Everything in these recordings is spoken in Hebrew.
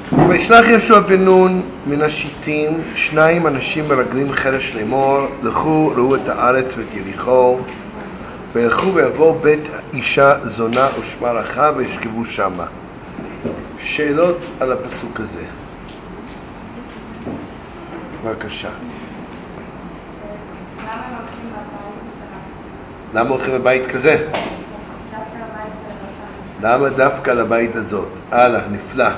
וישלח יהושע בן נון מן השיטים 2 אנשים מרגלים חרש לאמור, לכו ראו את הארץ ואת יריחו, וילכו ויבואו בית אישה זונה ושמה רחב וישכבו שמה. שאלות על הפסוק הזה. בבקשה. למה הולכים לבית כזה? למה דווקא לבית הזאת? הלאה, נפלא.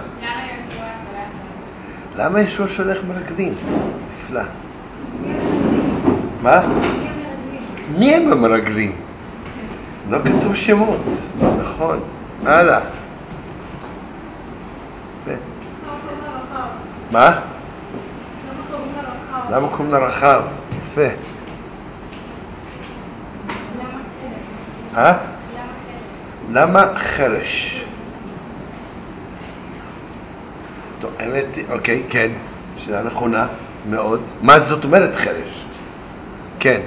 למה ישוע שולח מרגלים? נפלא. מה? מי הם המרגלים? לא כתוב שמות. נכון. הלאה. מה? למה קוראים לרחב? יפה. למה חרש? טוב, האמת, אוקיי, כן, שאלה נכונה מאוד. מה זאת אומרת חרש? כן.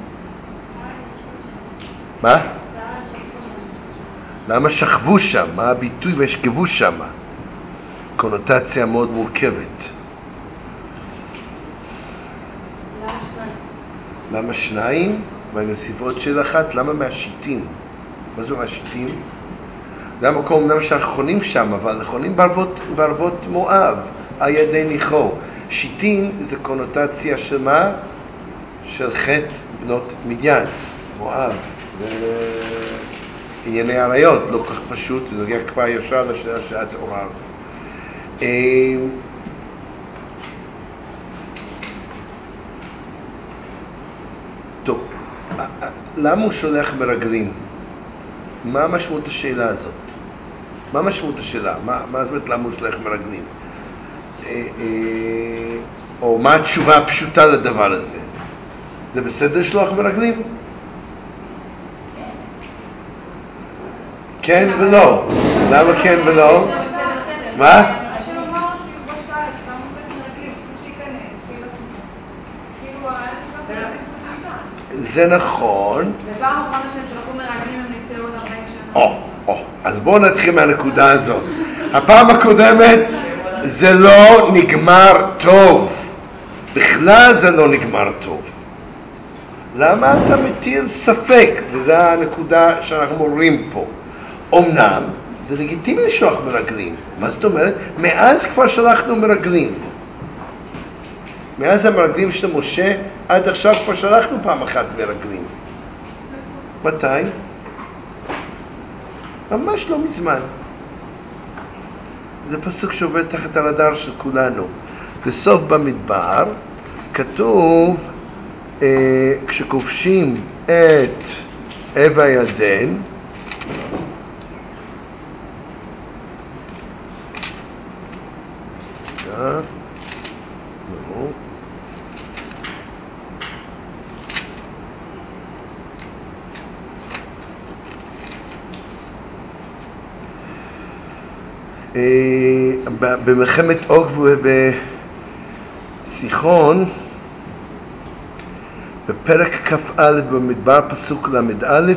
מה? למה שכבו שם? מה הביטוי וישכבו שם? קונוטציה מאוד מורכבת. למה 2? והנסיבות של 1, למה מהשיטים? מה זו מהשיטים? זה המקום למה שאנחנו חונים שם, אבל חונים בערבות מואב, על ידי ניחו. שיטים זה קונוטציה של מה? של חטא בנות מדיין, מואב. ענייני עריות, לא כל כך פשוט, זה נוגע כבר ישר לשאלה שאת עוררת. טוב, למה הוא שולח מרגלים? מה משמעות השאלה הזאת? מה משמעות השאלה? מה זאת אומרת למה הוא שולח מרגלים? או מה התשובה הפשוטה לדבר הזה? זה בסדר לשלוח מרגלים? כן ולא. למה כן ולא? מה? זה נכון. בפעם אחרונה שהם שלחו מרגלים הם נקטעו עוד 40 שנה. אז בואו נתחיל מהנקודה הזאת. הפעם הקודמת זה לא נגמר טוב. בכלל זה לא נגמר טוב. למה אתה מטיל ספק? וזו הנקודה שאנחנו מורים פה. אמנם זה לגיטימי לשלוח מרגלים. מה זאת אומרת? מאז כבר שלחנו מרגלים. מאז המרגלים של משה עד עכשיו כבר שלחנו פעם אחת מרגלים. מתי? ממש לא מזמן. זה פסוק שעובד תחת הרדאר של כולנו. בסוף במדבר כתוב כשכובשים את עבר הירדן, במלחמת אוג ובסיחון בפרק כ"א במדבר פסוק ל"א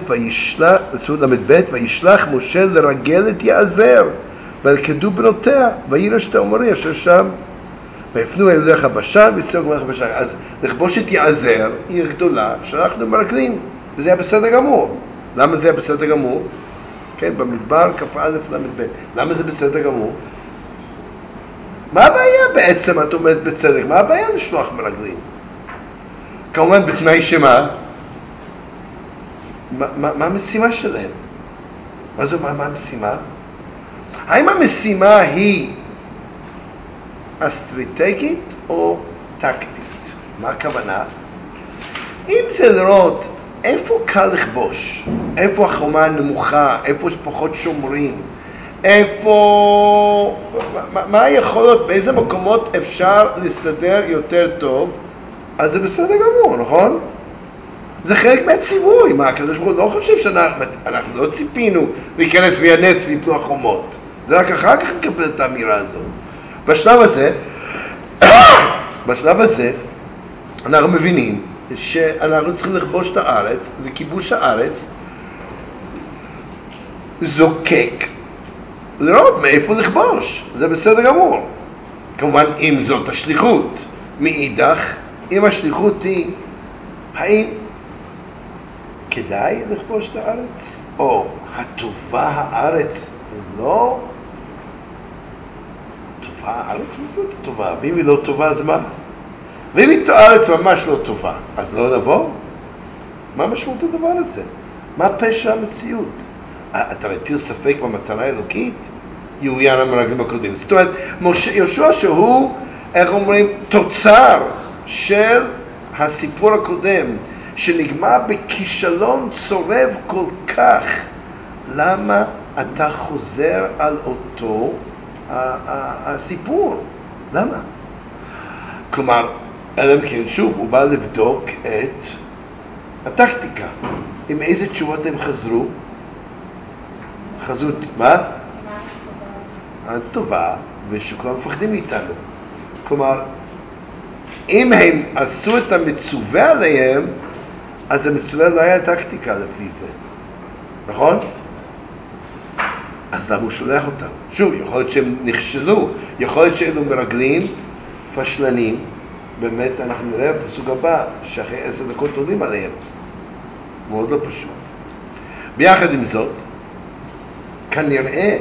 וישלח משה לרגל את יעזר וילכדו בנותיה וירש את העמורי אשר שם ויפנו אל דרך הבשן ויצאו מלך הבשן. אז לכבוש את יעזר, עיר גדולה, שלחנו מרגלים וזה היה בסדר גמור. למה זה היה בסדר גמור? כן, במדבר כ"א ל"ב. למה זה בסדר גמור? מה הבעיה בעצם, את אומרת בצדק? מה הבעיה לשלוח מרגלים? כמובן בתנאי שמה? מה המשימה שלהם? מה המשימה? האם המשימה היא אסטרטגית או טקטית? מה הכוונה? אם זה לראות איפה קל לכבוש, איפה החומה נמוכה, איפה יש פחות שומרים, איפה, מה היכולות, באיזה מקומות אפשר להסתדר יותר טוב, אז זה בסדר גמור, נכון? זה חלק מהציווי. מה, הקדוש ברוך הוא לא חושב שאנחנו לא ציפינו להיכנס ויאנס ויפלו החומות. זה רק אחר כך נקבל את האמירה הזאת. בשלב הזה אנחנו מבינים שאנחנו צריכים לכבוש את הארץ, וכיבוש הארץ זוקק לראות מאיפה לכבוש. זה בסדר גמור. כמובן אם זאת השליחות. מאידך, אם השליחות היא, האם כדאי לכבוש את הארץ? או הטובה הארץ לא טובה הארץ? מה זאת טובה? ואם היא לא טובה אז מה? ואם היא הארץ ממש לא טובה, אז לא נבוא? מה משמעות הדבר הזה? מה פשר המציאות? אתה מטיל ספק במטרה האלוקית? יהויין המרגלים הקודמים. זאת אומרת, יהושע שהוא, איך אומרים, תוצר של הסיפור הקודם, שנגמר בכישלון צורב כל כך. למה אתה חוזר על אותו הסיפור? למה? כלומר, אלא כן, שוב, הוא בא לבדוק את הטקטיקה. עם איזה תשובות הם חזרו? חזרו, מה? אז טובה, ושכולם מפחדים מאיתנו. כלומר, אם הם עשו את המצווה עליהם, אז המצווה לא היה טקטיקה לפי זה. נכון? אז למה הוא שולח אותם? שוב, יכול להיות שהם נכשלו, יכול להיות שאלו מרגלים, פשלנים, באמת אנחנו נראה בפסוק הבא, שאחרי 10 דקות עולים עליהם. מאוד לא פשוט. ביחד עם זאת, כנראה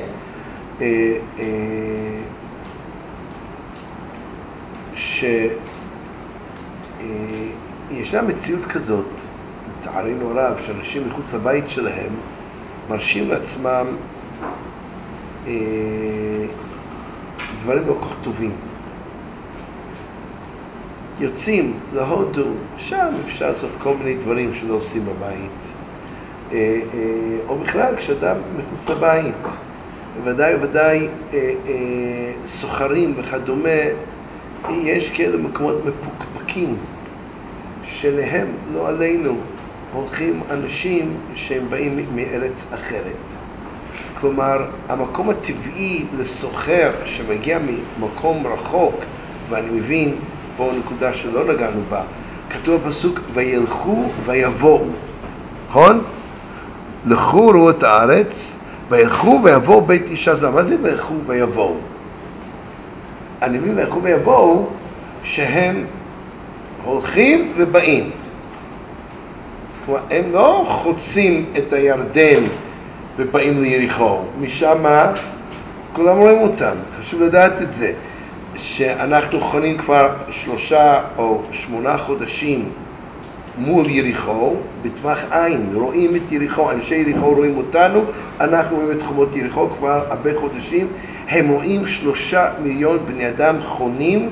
שישנה מציאות כזאת, לצערנו הרב, שאנשים מחוץ לבית שלהם מרשים לעצמם דברים לא כל כך טובים. יוצאים להודו, שם אפשר לעשות כל מיני דברים שלא עושים בבית. או בכלל, כשאדם מחוץ לבית, ודאי סוחרים וכדומה, יש כאלה מקומות מפוקפקים, שלהם, לא עלינו, הולכים אנשים שהם באים מארץ אחרת. כלומר, המקום הטבעי לסוחר שמגיע ממקום רחוק, ואני מבין, פה נקודה שלא נגענו בה, כתוב בפסוק, וילכו ויבואו. נכון? לכו ראו את הארץ, וילכו ויבואו בית אישה זרה. מה זה וילכו ויבואו? אני מבין וילכו ויבואו שהם הולכים ובאים. כלומר, הם לא חוצים את הירדן ובאים ליריחו. משם כולם רואים אותם. חשוב לדעת את זה. שאנחנו חונים כבר 3 או 8 חודשים מול יריחו, בטווח עין, רואים את יריחו, אנשי יריחו רואים אותנו, אנחנו רואים את חומות יריחו כבר הרבה חודשים, הם רואים 3 מיליון בני אדם חונים,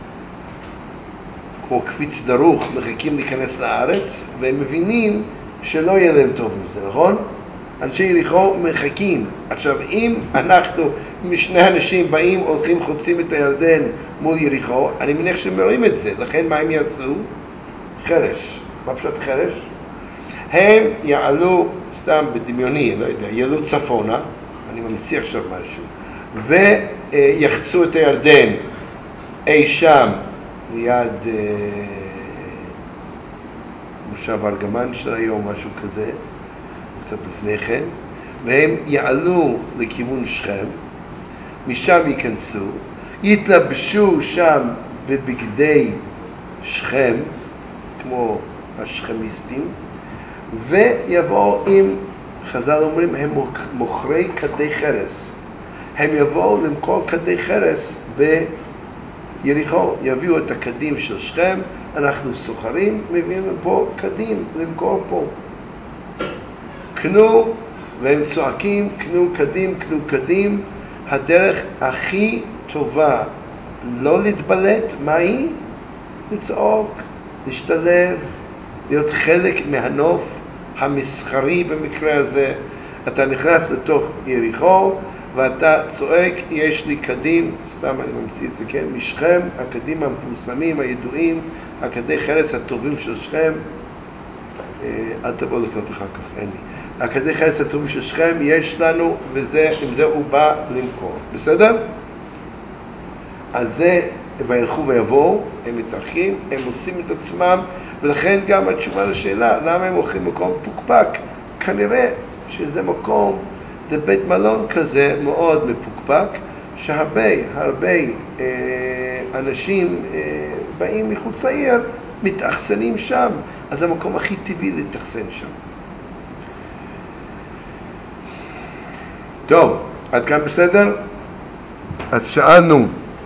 כמו קפיץ דרוך, מחכים להיכנס לארץ, והם מבינים שלא יהיה להם טוב עם זה, נכון? אנשי יריחו מחכים. עכשיו, אם אנחנו, משני אנשים באים, הולכים, חוצים את הירדן מול יריחו, אני מניח שהם רואים את זה. לכן מה הם יעשו? חרש. מה פשוט חרש? הם יעלו, סתם בדמיוני, לא יודע, יעלו צפונה, אני ממציא עכשיו משהו, ויחצו את הירדן אי שם, ליד מושב ארגמן של היום, משהו כזה, קצת לפני כן, והם יעלו לכיוון שכם, משם ייכנסו, יתלבשו שם בבגדי שכם, כמו השכמיסטים, ויבואו עם, חז"ל אומרים, הם מוכרי כדי חרס. הם יבואו למכור כדי חרס ביריחו, יביאו את הקדים של שכם, אנחנו סוחרים, מביאים פה קדים למכור פה. קנו, והם צועקים, קנו קדים, הדרך הכי טובה לא להתבלט, מה היא? לצעוק, להשתלב, להיות חלק מהנוף המסחרי במקרה הזה. אתה נכנס לתוך יריחו ואתה צועק, יש לי קדים, סתם אני ממציא את זה, כן? משכם, הקדים המפורסמים, הידועים, הקדי חרס הטובים של שכם, אל תבוא לקנות אחר כך, אין לי. הקדי חרס הטובים של שכם יש לנו, עם זה הוא בא למכור. בסדר? אז זה, וילכו ויבואו, הם מתארחים, הם עושים את עצמם, ולכן גם התשובה לשאלה, למה הם הולכים מקום פוקפק? כנראה שזה מקום, זה בית מלון כזה מאוד מפוקפק, שהרבה אנשים באים מחוץ לעיר, מתאכסנים שם, אז זה המקום הכי טבעי להתאכסן שם. טוב, עד כאן בסדר? אז שאלנו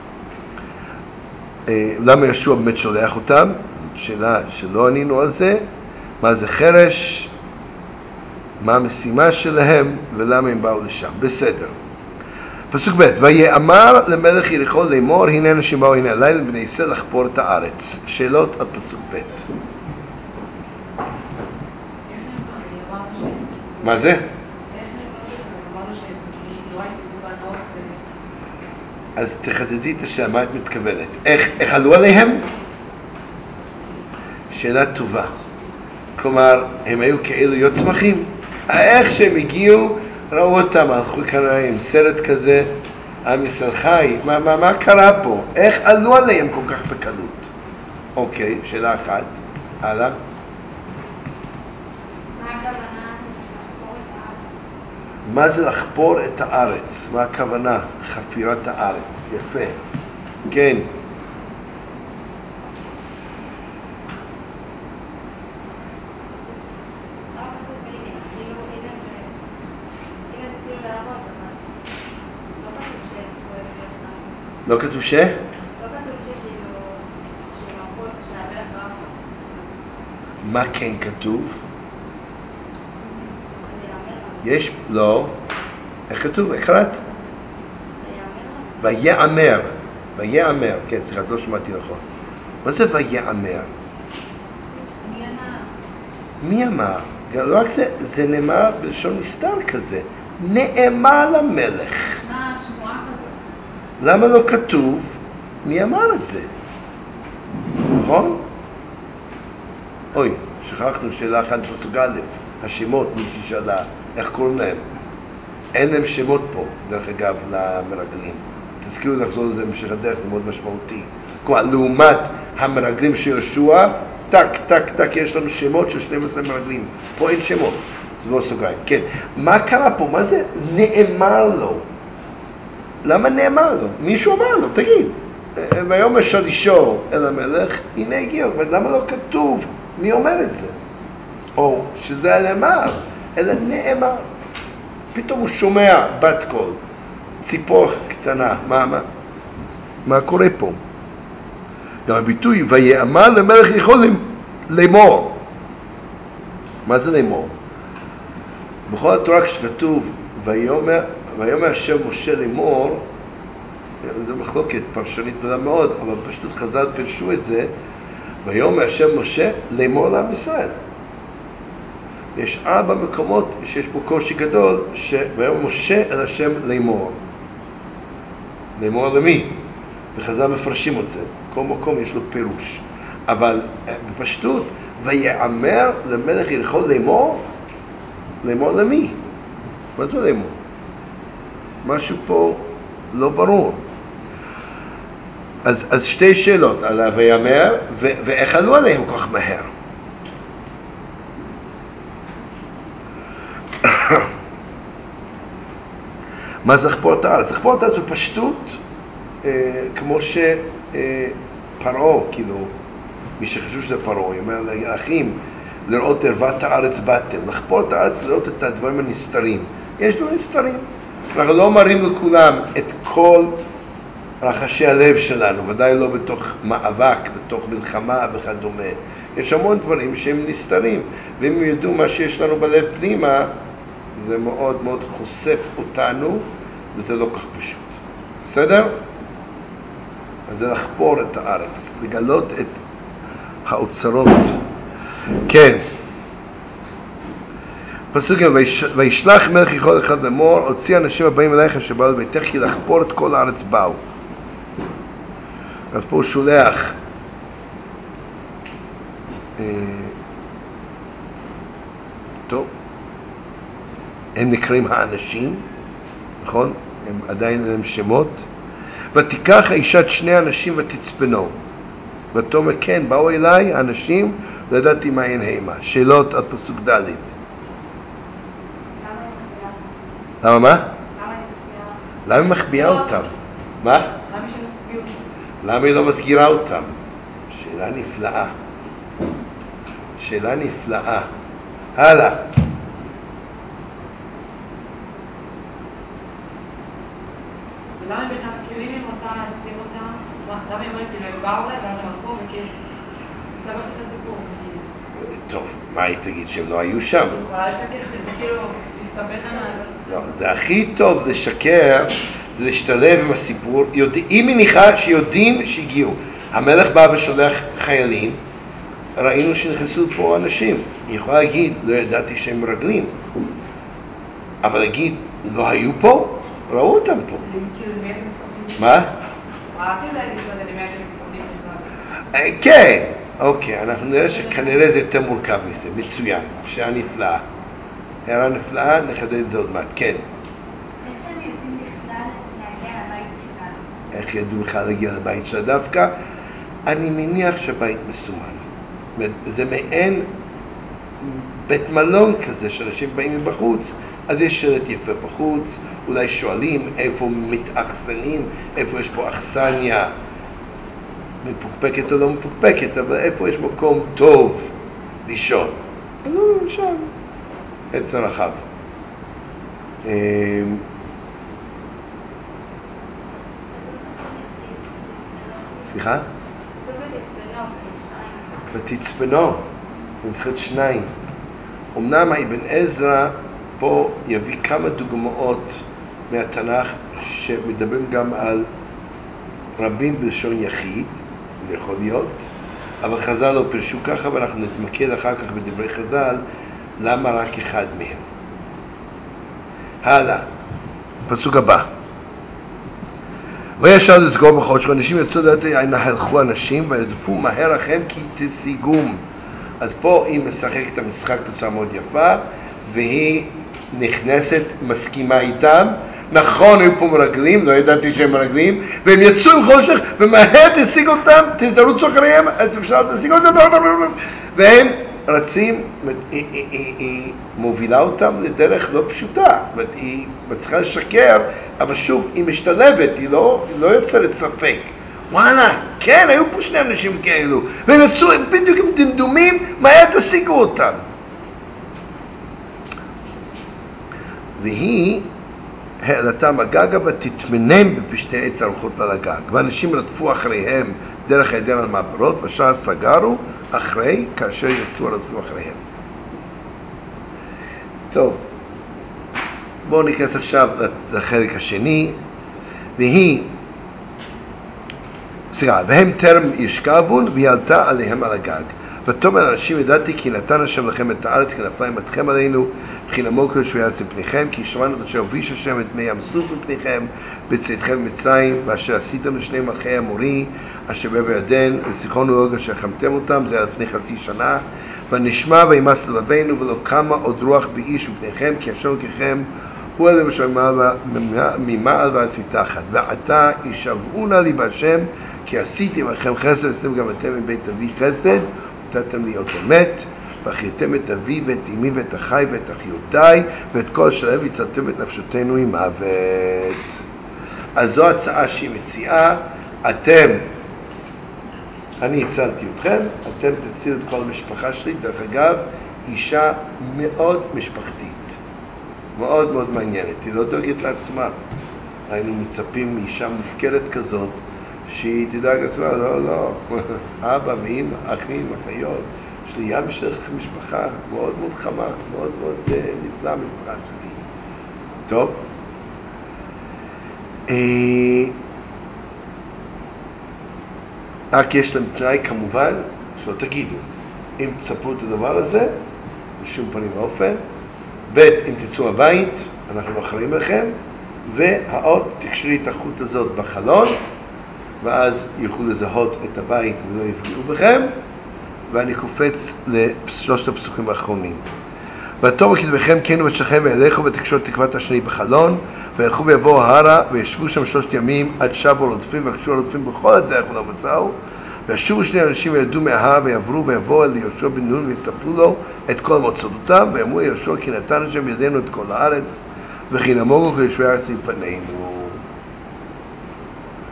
למה ישוע באמת שולח אותם, זאת שאלה שלא ענינו על זה, מה זה חרש, מה המשימה שלהם ולמה הם באו לשם. בסדר. פסוק ב' ויאמר למלך יריחו לאמור, הנה אנשים באו הנה הלילה בני ישראל לחפור את הארץ. שאלות על פסוק ב'. מה זה? אז תחדדי את השאלה, מה את מתכוונת? איך עלו עליהם? שאלה טובה. כלומר, הם היו כאלו יוצמחים. איך שהם הגיעו, ראו אותם, הלכו כנראה עם סרט כזה, עם ישראל חי, מה קרה פה? איך עלו עליהם כל כך בקלות? אוקיי, שאלה אחת. הלאה. מה זה לחפור את הארץ? מה הכוונה? חפירת הארץ. יפה. כן. לא כתוב ש? לא כתוב שכאילו, שהמלך רב. מה כן כתוב? יש? לא. איך כתוב? איך קראת? ויאמר. ויאמר. כן, סליחה, לא שמעתי נכון. מה זה ויאמר? מי אמר? לא רק זה נאמר בלשון נסתר כזה. נאמר למלך. שמועה כזאת. למה לא כתוב מי אמר את זה? נכון? אוי, שכחנו שאלה אחת פסוק א', השמות, מישהי שאלה, איך קוראים להם? אין להם שמות פה, דרך אגב, למרגלים. תזכירו לחזור לזה במשך הדרך, זה מאוד משמעותי. כלומר, לעומת המרגלים של יהושע, טק, יש לנו שמות של 12 מרגלים. פה אין שמות, זה לא סוגריים. כן, מה קרה פה? מה זה נאמר לו? למה נאמר לו? מישהו אמר לו, תגיד. ויאמר שלישו אל המלך, הנה הגיעו. למה לא כתוב מי אומר את זה? או שזה נאמר, אלא נאמר. פתאום הוא שומע בת קול, ציפור קטנה. מה קורה פה? גם הביטוי, ויאמר למלך יכולים לאמור. מה זה לאמור? בכל התורה כשכתוב, ויאמר השם משה לאמור, זו מחלוקת פרשנית גדולה מאוד, אבל פשוט חז"ל פירשו את זה, ויאמר השם משה לאמור לעם ישראל. יש 4 מקומות שיש פה קושי גדול, ויאמר משה אל השם לאמור. לאמור למי? וחז"ל מפרשים את זה. כל מקום יש לו פירוש. אבל בפשטות, ויאמר למלך יריחו לאמור? לאמור למי? מה זה לאמור? משהו פה לא ברור. אז שתי שאלות על ויאמר, ואיך עלו עליהם כל כך מהר? מה זה לחפור את הארץ? לחפור את הארץ בפשטות, כמו שפרעה, כאילו, מי שחשוב שזה פרעה, הוא אומר לאחים, לראות ערוות הארץ באתם, לחפור את הארץ, לראות את הדברים הנסתרים. יש דברים נסתרים. אנחנו לא מראים לכולם את כל רחשי הלב שלנו, ודאי לא בתוך מאבק, בתוך מלחמה וכדומה. יש המון דברים שהם נסתרים, ואם ידעו מה שיש לנו בלב פנימה, זה מאוד מאוד חושף אותנו, וזה לא כך פשוט. בסדר? אז זה לחפור את הארץ, לגלות את האוצרות. כן. פסוק וישלח מלך יריחו אחד לאמור, הוציא אנשים הבאים אליך שבאו לביתך כי לחפור את כל הארץ באו. אז פה הוא שולח טוב, הם נקראים האנשים, נכון? הם עדיין אין שמות. ותיקח האישה את 2 אנשים ותצפנו. ותאמר כן, באו אליי האנשים, לא ידעתי מה הן המה. שאלות על פסוק ד'. למה מה? למה היא מחביאה אותם? מה? למה שהם הצביעו? למה היא לא מזכירה אותם? שאלה נפלאה. שאלה נפלאה. הלאה. ולמה הם בכלל, כאילו אם היא רוצה להסתיר אותם, אז למה היא אומרת, כאילו הם באו לה ואז הם הלכו וכאילו, סבך את הסיפור. טוב, מה היא תגיד שהם לא היו שם? היא יכולה לשקר, זה כאילו, להסתבך עם לא, זה הכי טוב לשקר, זה להשתלב עם הסיפור. היא מניחה שיודעים שהגיעו. המלך בא ושולח חיילים, ראינו שנכנסו פה אנשים. היא יכולה להגיד, לא ידעתי שהם מרגלים. אבל להגיד, לא היו פה? ראו אותם פה. מה? כן, אוקיי, אנחנו נראה שכנראה זה יותר מורכב מזה, מצוין, שאלה נפלאה. הערה נפלאה, נחדד את זה עוד מעט, כן. איך הם יודעים בכלל להגיע לבית שלנו? איך ידעו בכלל להגיע לבית שלה דווקא? אני מניח שהבית מסומן. זה מעין בית מלון כזה שאנשים באים מבחוץ, אז יש שלט יפה בחוץ, אולי שואלים איפה מתאכסנים, איפה יש פה אכסניה מפוקפקת או לא מפוקפקת, אבל איפה יש מקום טוב לישון. אז הוא שם, עץ הרחב. סליחה? ותצפנו, הם צריכים שניים. אמנם האבן עזרא פה יביא כמה דוגמאות מהתנ"ך שמדברים גם על רבים בלשון יחיד, זה יכול להיות, אבל חז"ל לא פרשו ככה, ואנחנו נתמקד אחר כך בדברי חז"ל למה רק אחד מהם. הלאה, פסוק הבא. וישר לסגור בחושך, אנשים יצאו לדעת, הלכו אנשים וירדפו מהר אחריהם כי תשיגום. אז פה היא משחקת את המשחק בצורה מאוד יפה, והיא נכנסת, מסכימה איתם. נכון, היו פה מרגלים, לא ידעתי שהם מרגלים, והם יצאו עם חושך, ומהר תשיג אותם, תרוצו אחריהם, תשיג אותם, והם רצים, היא מובילה אותם לדרך לא פשוטה, היא מצליחה לשקר, אבל שוב, היא משתלבת, היא לא יוצרת ספק. וואלה, כן, היו פה שני אנשים כאלו, והם יצאו, הם בדיוק עם דמדומים, מהר תשיגו אותם. והיא העלתם הגגה ותתמנם בפשטי עץ הרוחות על הגג. ואנשים רדפו אחריהם דרך היעדר על מעברות, ושאר סגרו אחרי כאשר יצאו רדפו אחריהם. טוב, בואו ניכנס עכשיו לחלק השני. והם טרם ישכבון, והיא עלתה עליהם על הגג. ותאמר אנשים, ידעתי כי נתן השם לכם את הארץ, כי נפלה ימתכם עלינו, וכי נמוגו יושבי ארץ מפניכם, כי שמענו את אשר הוביש השם את מי ים סוף מפניכם, בצאתכם ממצרים, ואשר עשיתם לשני מלכי המורי, אשר בעבר ירדן, לסיחון ולעוג אשר החמתם אותם, זה היה לפני חצי שנה, ונשמע וימס לבבינו, ולא קמה עוד רוח באיש מפניכם, כי השם אלוקיכם הוא אלה אשר ממעל וארץ מתחת. ועתה ישבעו נא לי בהשם, כי עשיתי עמכם חסד, עשיתם גם אתם מבית אבי חסד, נתתם להיות אמת, והחייתם את אבי ואת אמי ואת אחי ואת אחיותיי, ואת כל שלהם והצלתם את נפשותינו עם מוות. אז זו הצעה שהיא מציעה, אני הצלתי אתכם, אתם תצילו את כל המשפחה שלי. דרך אגב, אישה מאוד משפחתית, מאוד מאוד מעניינת, היא לא דואגת לעצמה. היינו מצפים מאישה מופקרת כזאת, שהיא תדאג לעצמה, לא, אבא ואמא, אחים, אחיות, יש לי ים של משפחה מאוד מאוד חמה, מאוד מאוד נפלא המשפחה שלי. טוב. רק יש להם תנאי כמובן, שלא תגידו, אם תספרו את הדבר הזה, בשום פנים ואופן, ב' אם תצאו הבית, אנחנו לא אחראים לכם, והאות תקשרי את החוט הזאת בחלון, ואז יוכלו לזהות את הבית ולא יפגעו בכם. ואני קופץ לשלושת הפסוקים האחרונים. ותאמר כתביכם כן ובשכם וילכו ותקשרו תקוות השני בחלון, וילכו ויבואו הרה וישבו שם 3 ימים עד שבו רודפים וקשו הרודפים בכל הדרך ולא מצאו. וישובו 2 אנשים וירדו מההר ויעברו ויבואו אל יהושע בן נון ויספרו לו את כל מוצאותיו, ואמרו יהושע כי נתן השם בידינו את כל הארץ, וכי נמוגו כיושבי הארץ מפנינו.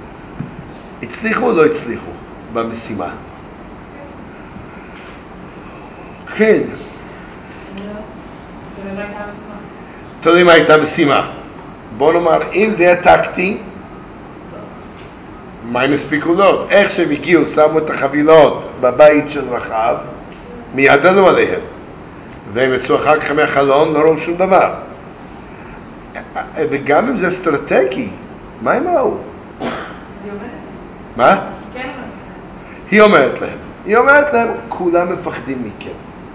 הצליחו או לא הצליחו במשימה? כן. תלוי מה הייתה משימה. בוא נאמר, אם זה היה טקטי, מה הם הספיקו לו? איך שהם הגיעו, שמו את החבילות בבית של רחב, מיד עלו עליהם. והם יצאו אחר כך מהחלון, לא ראו שום דבר. וגם אם זה אסטרטגי, מה הם ראו? מה? היא אומרת להם. היא אומרת להם, כולם מפחדים מכם.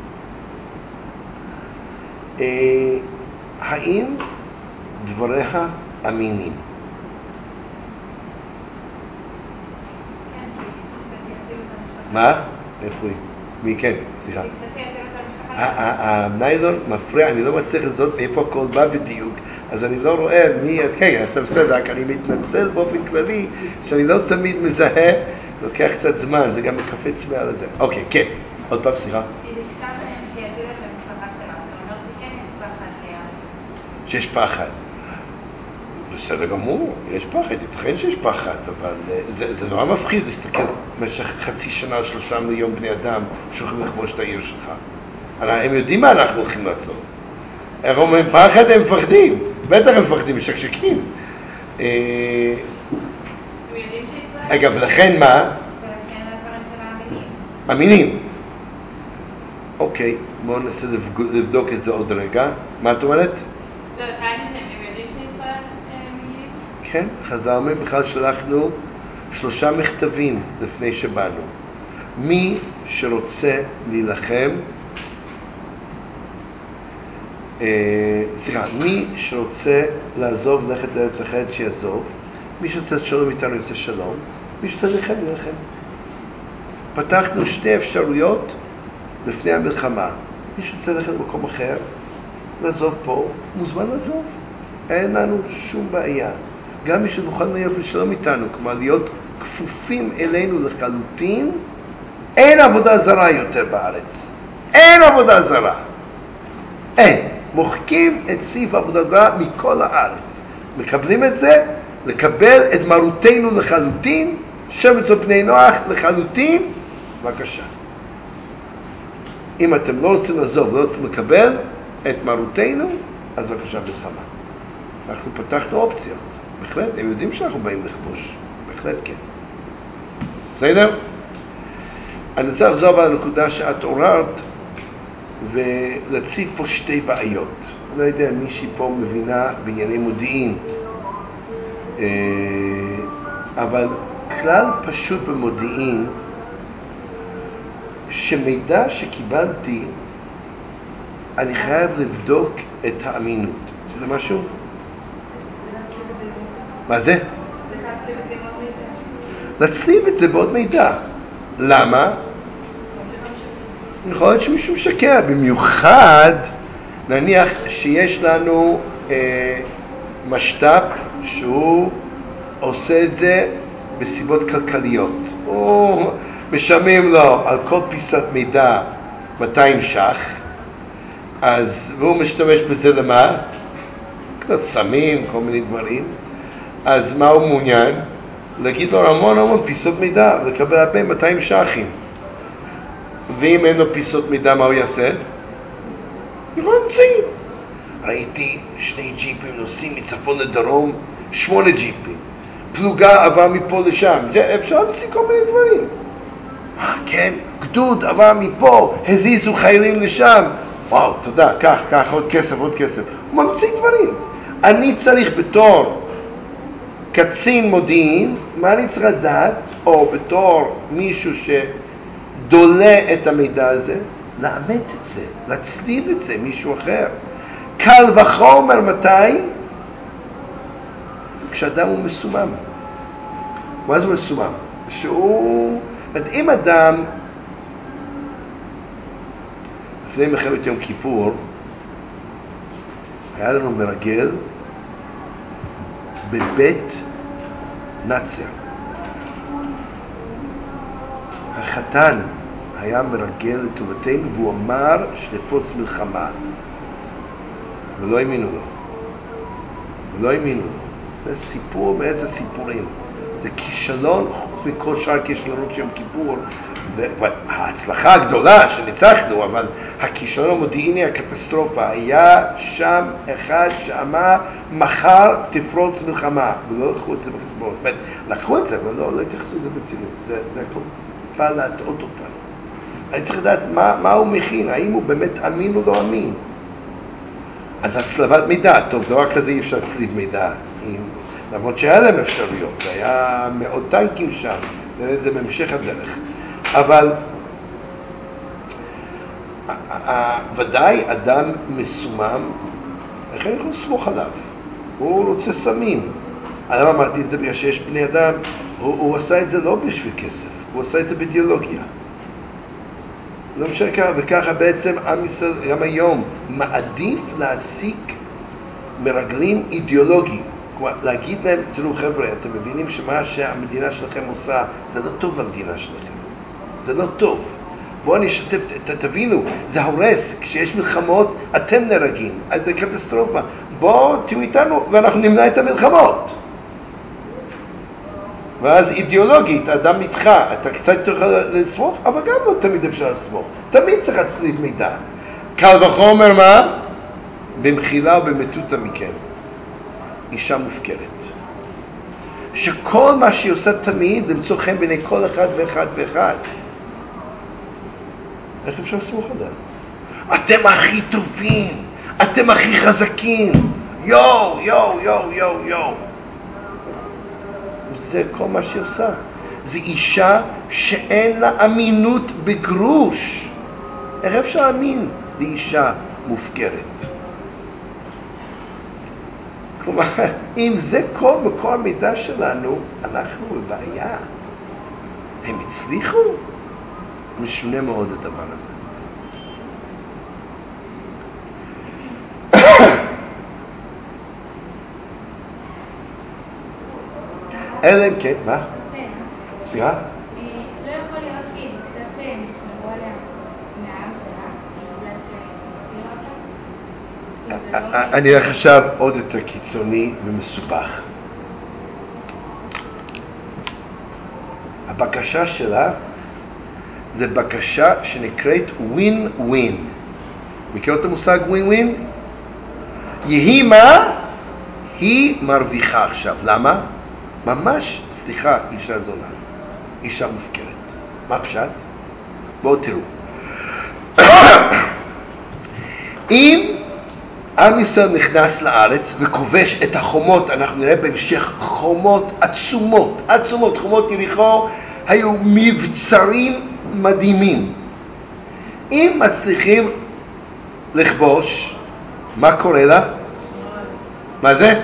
האם דבריה אמינים? מה? איפה היא? מי כן? סליחה. הניילון מפריע, אני לא מצליח לזאת מאיפה הכל בא בדיוק, אז אני לא רואה מי... כן, עכשיו בסדר, אני מתנצל באופן כללי שאני לא תמיד מזהה, לוקח קצת זמן, זה גם מקפץ מעל זה. אוקיי, כן. עוד פעם, סליחה. היא ביקשה מהם שידעו את המשפחה שלה, זה אומר שכן יש פחד ליד. שיש פחד. בסדר גמור, יש פחד, ייתכן שיש פחד, אבל זה נורא מפחיד להסתכל במשך חצי שנה 3 מיליון בני אדם שהולכים לכבוש את העיר שלך. הם יודעים מה אנחנו הולכים לעשות. איך אומרים, פחד הם מפחדים, בטח הם מפחדים, משקשקים. אגב, לכן מה? ולכן הדברים שלה אמינים. אמינים. אוקיי, בואו ננסה לבדוק את זה עוד רגע. מה את אומרת? לא, שאלתי שהם יודעים שישראל מגיעים? כן, חזרנו, בכלל שלחנו 3 מכתבים לפני שבאנו. מי שרוצה להילחם, מי שרוצה לעזוב, ללכת לארץ אחרת שיעזוב, מי שרוצה שלום איתנו יעשה שלום, מי שרוצה להילחם, להילחם. פתחנו 2 אפשרויות לפני המלחמה. מי שרוצה ללכת למקום אחר, לעזוב פה, מוזמן לעזוב. אין לנו שום בעיה. גם מי שנוכל להיות בשלום איתנו, כלומר להיות כפופים אלינו לחלוטין, אין עבודה זרה יותר בארץ. אין עבודה זרה. אין. מוחקים את סעיף עבודה זרה מכל הארץ. מקבלים את זה, לקבל את מרותנו לחלוטין, שבט ובני נוח לחלוטין, בבקשה. אם אתם לא רוצים לעזוב, לא רוצים לקבל את מרותנו, אז בבקשה מלחמה. אנחנו פתחנו אופציות. בהחלט, הם יודעים שאנחנו באים לכבוש. בהחלט כן. בסדר? אני רוצה לחזור על הנקודה שאת עוררת ולהציב פה 2 בעיות. אני לא יודע, מישהי פה מבינה בענייני מודיעין. אבל כלל פשוט במודיעין, שמידע שקיבלתי, אני חייב לבדוק את האמינות. זה משהו? מה זה? להצליב את זה בעוד מידע. למה? יכול להיות שמישהו משקר, במיוחד נניח שיש לנו משת"פ שהוא עושה את זה בסיבות כלכליות. הוא משלמים לו על כל פיסת מידע 200 ש"ח, והוא משתמש בזה למה? קצת סמים, כל מיני דברים. אז מה הוא מעוניין? להגיד לו המון פיסות מידע, לקבל הרבה 200 ש"חים. ואם אין לו פיסות מידע, מה הוא יעשה? יכול להמציא. ראיתי 2 ג'יפים נוסעים מצפון לדרום, 8 ג'יפים. פלוגה עבר מפה לשם. אפשר להמציא כל מיני דברים. כן, גדוד עבר מפה, הזיזו חיילים לשם. וואו, תודה, קח, עוד כסף. הוא ממציא דברים. אני צריך בתור קצין מודיעין, מה אני צריך לדעת, או בתור מישהו שדולה את המידע הזה, לאמת את זה, להצליב את זה מישהו אחר. קל וחומר מתי? כשאדם הוא מסומם. מה זה מסומם? אם אדם, לפני מלחמת יום כיפור, היה לנו מרגל בבית נצר. החתן היה מרגל לטובתנו והוא אמר שנפוץ מלחמה. ולא האמינו לו. זה סיפור מעץ הסיפורים. זה כישלון, חוץ מכל שאר כישלונות של יום כיפור. ההצלחה הגדולה שניצחנו, אבל הכישלון המודיעיני, הקטסטרופה, היה שם אחד שאמר מחר תפרוץ מלחמה, ולא לקחו את זה בחשבון. לקחו את זה, אבל לא התייחסו את זה ברצינות. זה הכל בא להטעות אותנו. אני צריך לדעת מה הוא מכין, האם הוא באמת אמין או לא אמין. אז הצלבת מידע, טוב, דבר כזה אי אפשר להצליב מידע, למרות שהיה להם אפשרויות, זה היה מאות טנקים שם, נראה את זה בהמשך הדרך. אבל ודאי אדם מסומם, איך אני יכול לסמוך עליו? הוא רוצה סמים. אני אמרתי את זה בגלל שיש בני אדם, הוא עשה את זה לא בשביל כסף, הוא עשה את זה באידיאולוגיה. לא משנה ככה, וככה בעצם עם ישראל גם היום מעדיף להעסיק מרגלים אידיאולוגיים. כלומר, להגיד להם, תראו חבר'ה, אתם מבינים שמה שהמדינה שלכם עושה, זה לא טוב למדינה שלכם. זה לא טוב. בואו נשתף, תבינו, זה הורס. כשיש מלחמות, אתם נהרגים. אז זה קטסטרופה. בואו תהיו איתנו ואנחנו נמנע את המלחמות. ואז אידיאולוגית, האדם איתך, אתה קצת תוכל לסמוך, אבל גם לא תמיד אפשר לסמוך. תמיד צריך להצליב מידע. קל וחומר מה? במחילה ובמטותא מכם. אישה מופקרת. שכל מה שהיא עושה תמיד, למצוא חן בעיני כל אחד ואחד ואחד. איך אפשר לסמוך עליה? אתם הכי טובים, אתם הכי חזקים. יו, יו, יו, יו, יו. זה כל מה שהיא עושה. זו אישה שאין לה אמינות בגרוש. איך אפשר להאמין? זו אישה מופקרת. כלומר, אם זה כל מקור המידע שלנו, אנחנו בבעיה. הם הצליחו? משונה מאוד הדבר הזה. אלא אם כן, מה? סליחה? לא יכול להיות שהיא ביקשה שהם ישמרו עליה מהעם שלה, בגלל שהסתירה אותה? אני עכשיו עוד יותר קיצוני ומסובך. הבקשה שלה זה בקשה שנקראת win-win. מכיר את המושג win-win? יהי מה? היא מרוויחה עכשיו. למה? ממש, סליחה, אישה זונה. אישה מופקרת. מה פשט? בואו תראו. אם עם ישראל נכנס לארץ וכובש את החומות, אנחנו נראה בהמשך חומות עצומות, עצומות, חומות יריחו היו מבצרים מדהימים. אם מצליחים לכבוש, מה קורה לה? מה זה?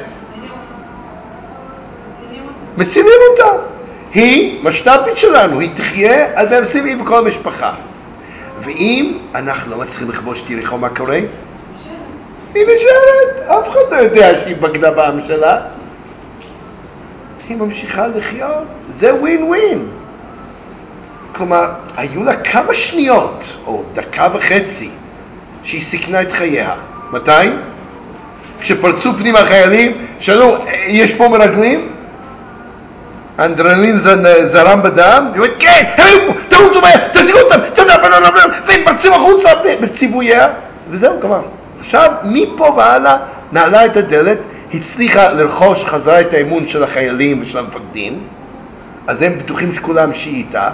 מצילים אותה. היא משת"פית שלנו, היא תחיה על בהרסים היא וכל המשפחה. ואם אנחנו לא מצליחים לכבוש את יריחו, מה קורה? היא נשארת, אף אחד לא יודע שהיא בגדה בעם שלה. היא ממשיכה לחיות, זה ווין ווין. כלומר, היו לה כמה שניות, או דקה וחצי, שהיא סיכנה את חייה. מתי? כשפרצו פנים החיילים, שאלו, יש פה מרגלים? האנדרנלין זרם בדם, היא אומרת, כן, הם היו פה, תרוצו מהר, תשיגו אותם, והם פרצים החוצה בציוויה, וזהו, גמר. עכשיו, מפה והלאה, נעלה את הדלת, הצליחה לרכוש חזרה את האמון של החיילים ושל המפקדים, אז הם בטוחים שכולם שהיא איתה,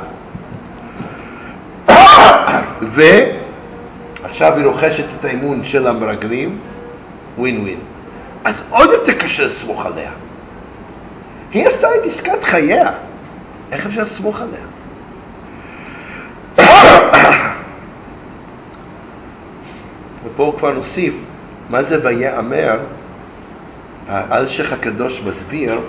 ועכשיו היא רוכשת את האמון של המרגלים, ווין ווין. אז עוד יותר קשה לסמוך עליה. היא עשתה את עסקת חייה. איך אפשר לסמוך עליה? ופה כבר נוסיף, מה זה ויאמר? האלשיך הקדוש מסביר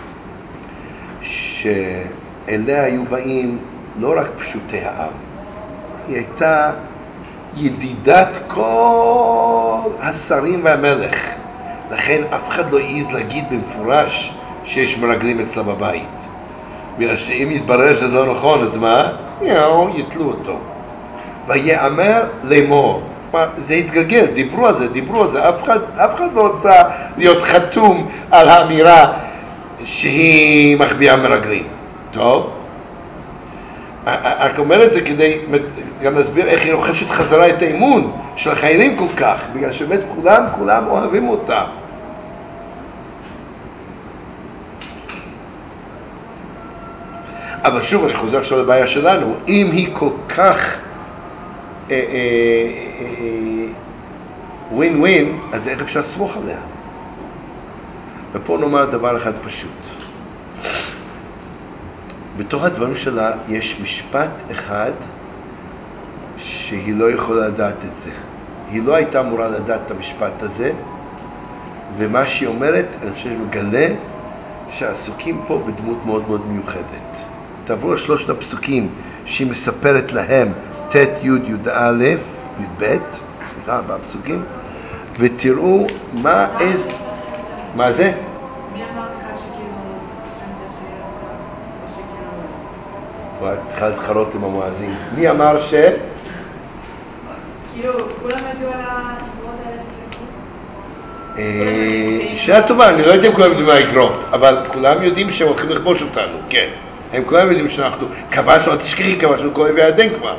שאליה היו באים לא רק פשוטי העם, היא הייתה ידידת כל השרים והמלך. לכן אף אחד לא העז להגיד במפורש שיש מרגלים אצלה בבית. בגלל שאם יתברר שזה לא נכון, אז מה? יתלו אותו. ויאמר לאמור. זה התגלגל, דיברו על זה, אף אחד לא רוצה להיות חתום על האמירה שהיא מחביאה מרגלים. טוב? רק אומר את זה כדי גם להסביר איך היא רוכשת חזרה את האמון של החיילים כל כך, בגלל שבאמת כולם אוהבים אותה. אבל שוב, אני חוזר עכשיו לבעיה שלנו, אם היא כל כך ווין ווין, אז איך אפשר לסמוך עליה? ופה נאמר דבר אחד פשוט. בתוך הדברים שלה יש משפט אחד שהיא לא יכולה לדעת את זה. היא לא הייתה אמורה לדעת את המשפט הזה, ומה שהיא אומרת, אני חושב שמגלה שהעסוקים פה בדמות מאוד מאוד מיוחדת. תעברו לשלושת הפסוקים שהיא מספרת להם, ת' י' י' א', י' ב', סליחה, בפסוקים, ותראו מה זה? מי אמר לך שכאילו תשלם את השאלה או שכאילו... צריכה להתחרות עם המואזין. מי אמר ש... כאילו, כולם ידעו על האגרות האלה ששלחו? שאלה טובה, אני לא יודע אם כולם יודעים מה האגרות, אבל כולם יודעים שהם הולכים לכבוש אותנו, כן. הם כולם יודעים שאנחנו כבשנו, אל תשכחי, כבשנו כל עבר הירדן כבר.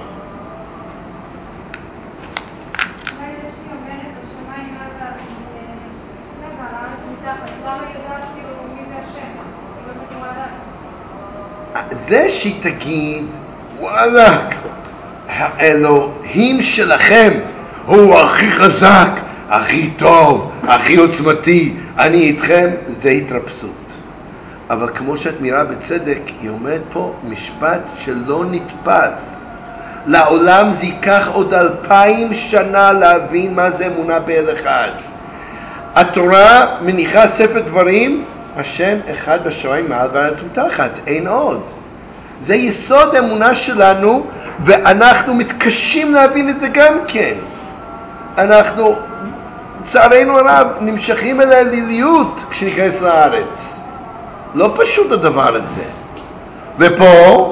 זה שהיא תגיד, וואלה, האלוהים שלכם הוא הכי חזק, הכי טוב, הכי עוצמתי, אני איתכם, זה התרפסות. אבל כמו שאת מראה בצדק, היא אומרת פה משפט שלא נתפס. לעולם זה ייקח עוד 2000 שנה להבין מה זה אמונה באל אחד. התורה מניחה ספר דברים, השם אחד בשמיים מעל וארץ מתחת, אין עוד. זה יסוד האמונה שלנו, ואנחנו מתקשים להבין את זה גם כן. אנחנו, לצערנו הרב, נמשכים אל האליליות כשניכנס לארץ. לא פשוט הדבר הזה. ופה,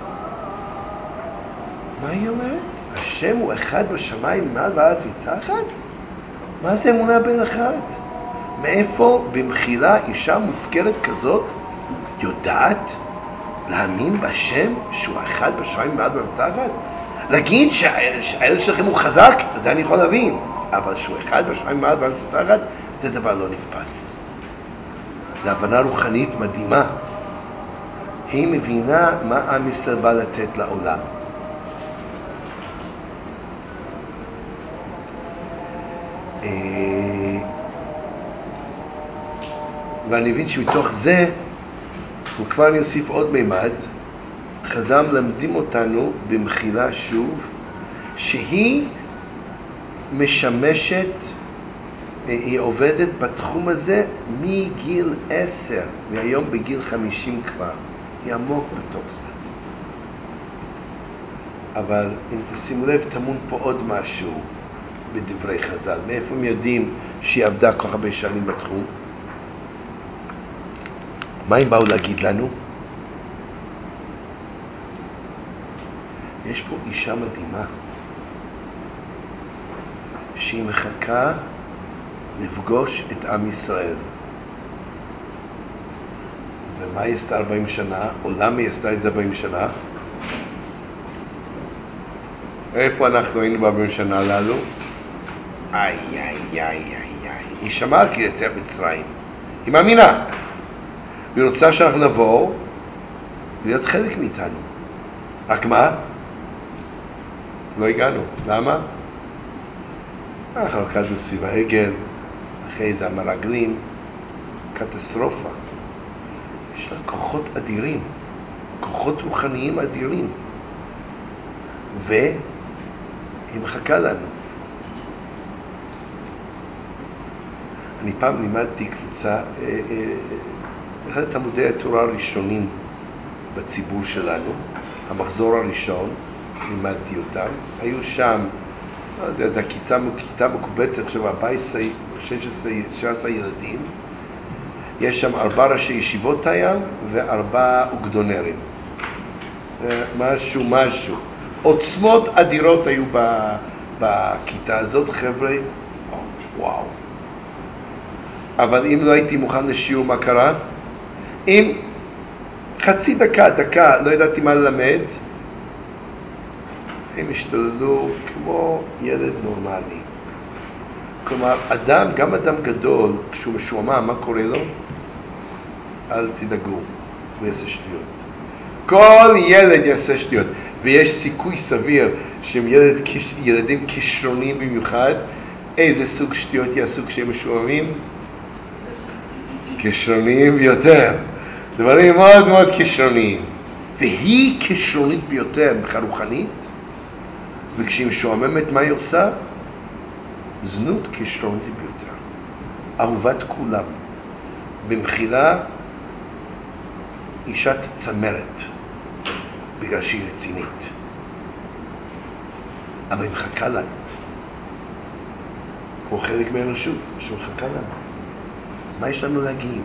מה היא אומרת? השם הוא אחד בשמיים מעל וארץ מתחת? מה זה אמונה באל אחד? מאיפה במחילה אישה מופקרת כזאת יודעת להאמין בשם שהוא אחד בשמיים מעל וארץ מתחת? להגיד שהאל שלכם הוא חזק, זה אני יכול להבין, אבל שהוא אחד בשמיים מעל וארץ מתחת, זה דבר לא נתפס. זו הבנה רוחנית מדהימה. היא מבינה מה עם ישראל בא לתת לעולם. ואני מבין שמתוך זה, וכבר אני אוסיף עוד מימד, חז"ל מלמדים אותנו במחילה שוב, שהיא משמשת, היא עובדת בתחום הזה מגיל 10, והיום בגיל 50 כבר. היא עמוק בתוך זה. אבל אם תשימו לב, תמון פה עוד משהו בדברי חז"ל. מאיפה הם יודעים שהיא עבדה כל הרבה שנים בתחום? מה הם באו להגיד לנו? יש פה אישה מדהימה שהיא מחכה לפגוש את עם ישראל. ומה היא עשתה 40 שנה? או למה היא עשתה את זה 40 שנה? איפה אנחנו היינו ב-40 שנה הללו? היא שמעה כי יצאה מצרים. היא מאמינה. היא רוצה שאנחנו נבוא להיות חלק מאיתנו. רק מה? לא הגענו. למה? אנחנו רקדנו סביב העגל, אחרי זה המרגלים, קטסטרופה. יש לה כוחות אדירים, כוחות רוחניים אדירים, והיא מחכה לנו. אני פעם לימדתי קבוצה, אחד תלמודי התורה הראשונים בציבור שלנו, המחזור הראשון, לימדתי אותם, היו שם, לא יודע, זו כיתה מקובצת, עכשיו 14, 16 ילדים, יש שם 4 ראשי ישיבות הים ו4 אוגדונרים. משהו. עוצמות אדירות היו בכיתה הזאת, חבר'ה, וואו. אבל אם לא הייתי מוכן לשיעור, מה קרה? אם חצי דקה, לא ידעתי מה ללמד, הם השתוללו כמו ילד נורמלי. כלומר, גם אדם גדול, כשהוא משועמם, מה קורה לו? אל תדאגו, הוא יעשה שטויות. כל ילד יעשה שטויות, ויש סיכוי סביר שהם ילדים כישרוניים במיוחד. איזה סוג שטויות יעשו כשהם משועממים? כישרוניים ביותר. דברים מאוד מאוד כישרוניים. והיא כישרונית ביותר מבחינה רוחנית, וכשהיא משועממת מה היא עושה? זנות כישרונית ביותר. אהובת כולם. במחילה אישה צמרת, בגלל שהיא רצינית. אבל היא מחכה לנו. כמו חלק מהאנושות, שהוא מחכה לנו. מה יש לנו להגיד?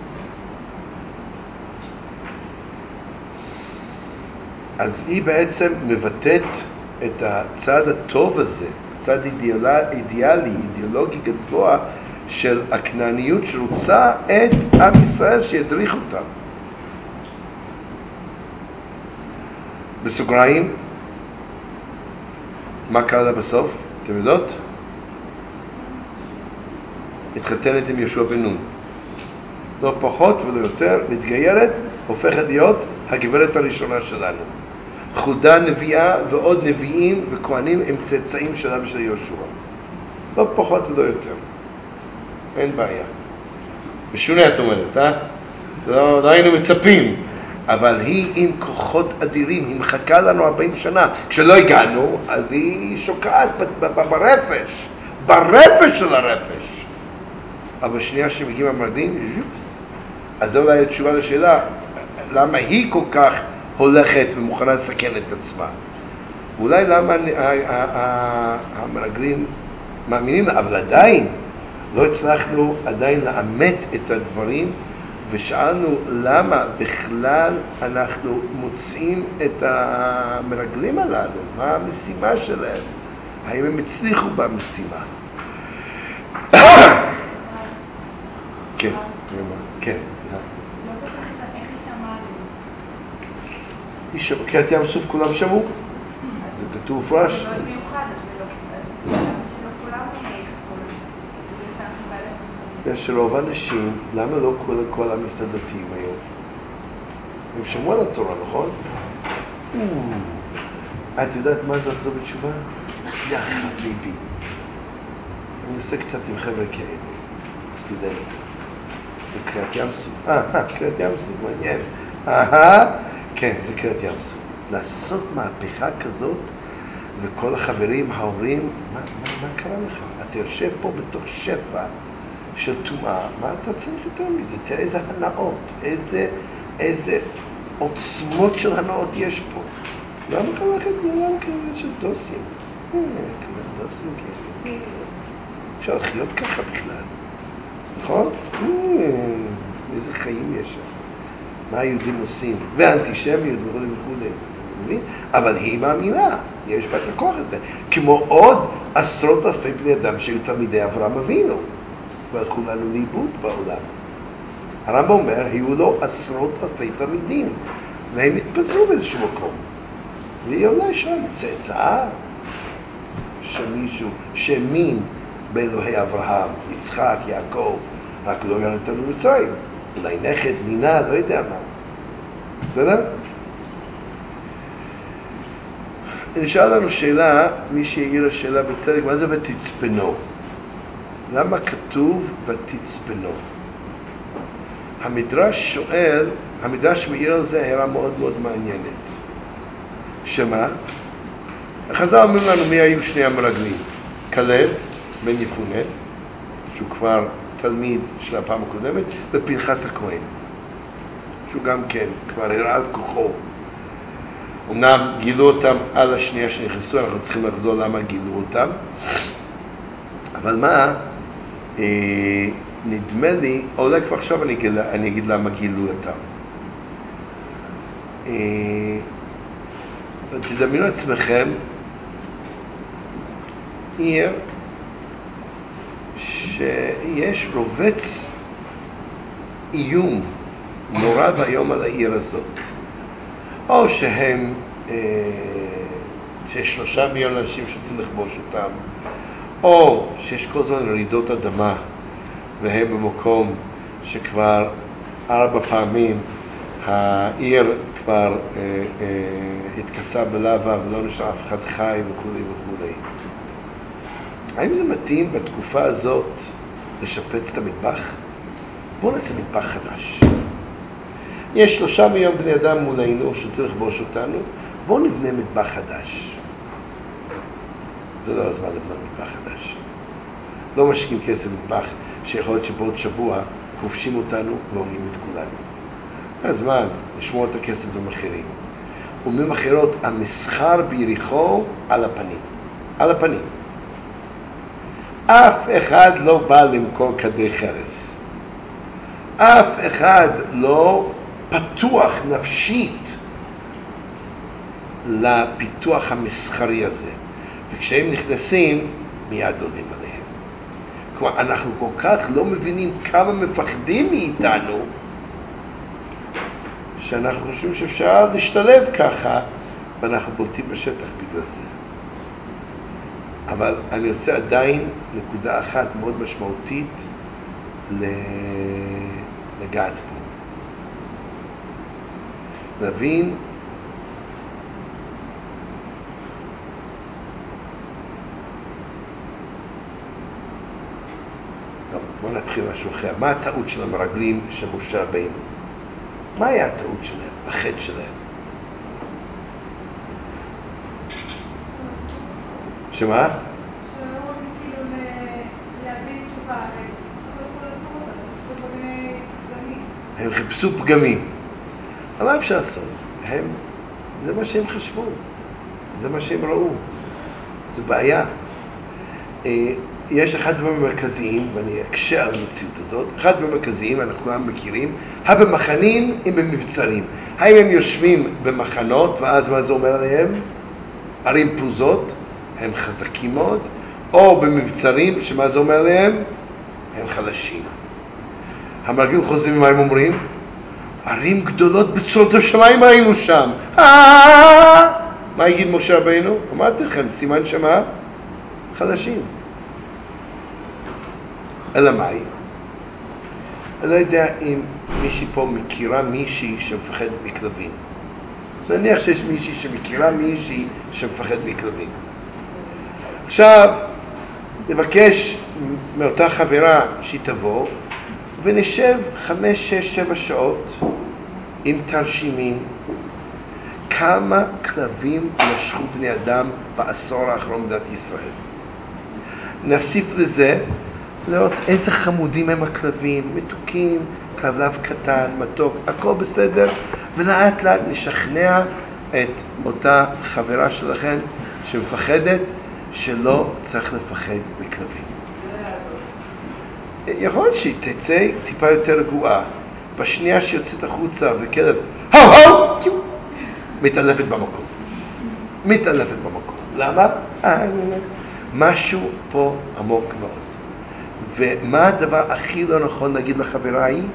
אז היא בעצם מבטאת את הצד הטוב הזה, צד אידיאלי, אידיאולוגי גבוה של הכנעניות שרוצה את עם ישראל שידריך אותם. בסוגריים, מה קרה לה בסוף? אתם יודעות? התחתנת עם יהושע בן נון. לא פחות ולא יותר, מתגיירת, הופכת להיות הגברת הראשונה שלנו. חודה נביאה ועוד נביאים וכהנים הם צאצאים שלה ושל יהושע. לא פחות ולא יותר. אין בעיה. משונה את אומרת, לא היינו מצפים. אבל היא עם כוחות אדירים, היא מחכה לנו 40 שנה. כשלא הגענו, אז היא שוקעת ברפש. ברפש של הרפש. אבל בשנייה שמגיעים המרדים, ז'ופס. אז זו אולי התשובה לשאלה, למה היא כל כך הולכת ומוכנה לסכן את עצמה. ואולי למה המרגלים מאמינים, אבל עדיין לא הצלחנו עדיין לאמת את הדברים, ושאלנו למה בכלל אנחנו מוצאים את המרגלים הללו, מה המשימה שלהם, האם הם הצליחו במשימה. כן, כן, סליחה. לא כל כך הבנתי איך היא שמעה לי. קריאת ים סוף כולם שמעו? זה כתוב מפורש. זה מאוד מיוחד, אז שלא כולם יחכו לזה. בגלל שאנחנו כאלה. שרוב האנשים, למה לא כל המסעדתיים היום? הם שמעו על התורה, נכון? את יודעת מה זה לחזור בתשובה? יא חביבי. אני עושה קצת עם חבר'ה כאלה, סטודנטים. זה קריאת ים סוף. קריאת ים סוף, מעניין. כן, זה קריאת ים סוף. לעשות מהפכה כזאת, וכל החברים, ההורים, מה קרה לך? אתה יושב פה בתוך שפע של טומאה, מה אתה צריך יותר מזה? תראה איזה הנאות, איזה עוצמות של הנאות יש פה. למה ללכת לעולם כאלה של דוסים? כאלה דוסים כאלה. אפשר לחיות ככה בכלל. נכון? איזה חיים יש שם. מה היהודים עושים? ואנטישמיות וכו' וכו'. אבל היא מאמינה. יש בה את הכוח הזה. כמו עוד עשרות אלפי בני אדם שהיו תלמידי אברהם אבינו. והלכו לנו לאיבוד בעולם. הרמב"ם אומר, היו לו עשרות אלפי תלמידים. והם התפזרו באיזשהו מקום. והיא אולי שם צאצאה שמישהו שמין באלוהי אברהם, יצחק, יעקב, רק לא ירד אותנו מצרים. אולי נכד, נינה, לא יודע מה. בסדר? נשאל לנו שאלה, מי שהעיר השאלה בצדק, מה זה ותצפנו? למה כתוב ותצפנו? המדרש שואל, המדרש מעיר על זה הערה מאוד מאוד מעניינת. שמה? החז"ל אומרים לנו מי היו שני המרגלים. כלב, בן יפונה, שהוא כבר תלמיד של הפעם הקודמת, ופנחס הכהן, שהוא גם כן כבר הראה על כוחו. אמנם גילו אותם על השנייה שנכנסו, אנחנו צריכים לחזור למה גילו אותם. אבל מה, נדמה לי, אולי כבר עכשיו אני אגיד למה גילו אותם. תדמיינו עצמכם עיר שיש רובץ איום נורא והיום על העיר הזאת. או שהם, שיש 3 מיליון אנשים שרוצים לכבוש אותם, או שיש כל הזמן רעידות אדמה, והם במקום שכבר 4 פעמים העיר כבר התכסה בלבה ולא נשאר אף אחד חי וכו' וכו'. האם זה מתאים בתקופה הזאת לשפץ את המטבח? בואו נעשה מטבח חדש. יש 3 מיליון בני אדם מולנו שצריך לכבוש אותנו, בואו נבנה מטבח חדש. זה לא הזמן לבנות מטבח חדש. לא משקיעים כסף מטבח שיכול להיות שבעוד שבוע כובשים אותנו ועונים את כולנו. הזמן לשמור את הכסף במחירים. וממחירות המסחר ביריחו על הפנים. על הפנים. אף אחד לא בא למכור כדי חרס. אף אחד לא פתוח נפשית לפיתוח המסחרי הזה. וכשהם נכנסים, מיד עולים עליהם. כלומר, אנחנו כל כך לא מבינים כמה מפחדים מאיתנו, שאנחנו חושבים שאפשר להשתלב ככה, ואנחנו בולטים בשטח בגלל זה. אבל אני רוצה עדיין נקודה אחת מאוד משמעותית לגעת פה. להבין בוא נתחיל משהו אחר. מה הטעות של המרגלים של משה רבינו? מה היה הטעות שלהם? החטא שלהם? שמה? שלא כאילו להבין טובה, הם חיפשו פגמים. אבל מה אפשר לעשות? זה מה שהם חשבו. זה מה שהם ראו. זו בעיה. יש אחד דברים מרכזיים, ואני אקשה על המציאות הזאת, אחד דברים מרכזיים, אנחנו כולם מכירים, במחנים הם במבצרים. האם הם יושבים במחנות, ואז מה זה אומר עליהם? ערים פרוזות, הם חזקים מאוד, או במבצרים, שמה זה אומר עליהם? הם חלשים. המרגלים חוזרים ומה הם אומרים? ערים גדולות בצורות השמיים היינו שם. מה יגיד משה רבינו? אמרתי לכם, סימן שמה? חלשים. אלא מהי? אני לא יודע אם מישהי פה מכירה מישהי שמפחד מכלבים. נניח שיש מישהי שמכירה מישהי שמפחד מכלבים. עכשיו, נבקש מאותה חברה שהיא תבוא, ונשב 5, 6, 7 שעות עם תרשימים. כמה כלבים נשכו בני אדם בעשור האחרון במדינת ישראל. נוסיף לזה, לראות איזה חמודים הם הכלבים, מתוקים, כלב קטן, מתוק, הכל בסדר, ולאט לאט נשכנע את אותה חברה שלכם שמפחדת שלא צריך לפחד מכלבים. יכול להיות שהיא תצא טיפה יותר רגועה, בשנייה שיוצאת החוצה וכלב, מתעלפת במקום. מתעלפת במקום. למה? משהו פה עמוק מאוד. ומה הדבר הכי לא נכון להגיד לחברה היא?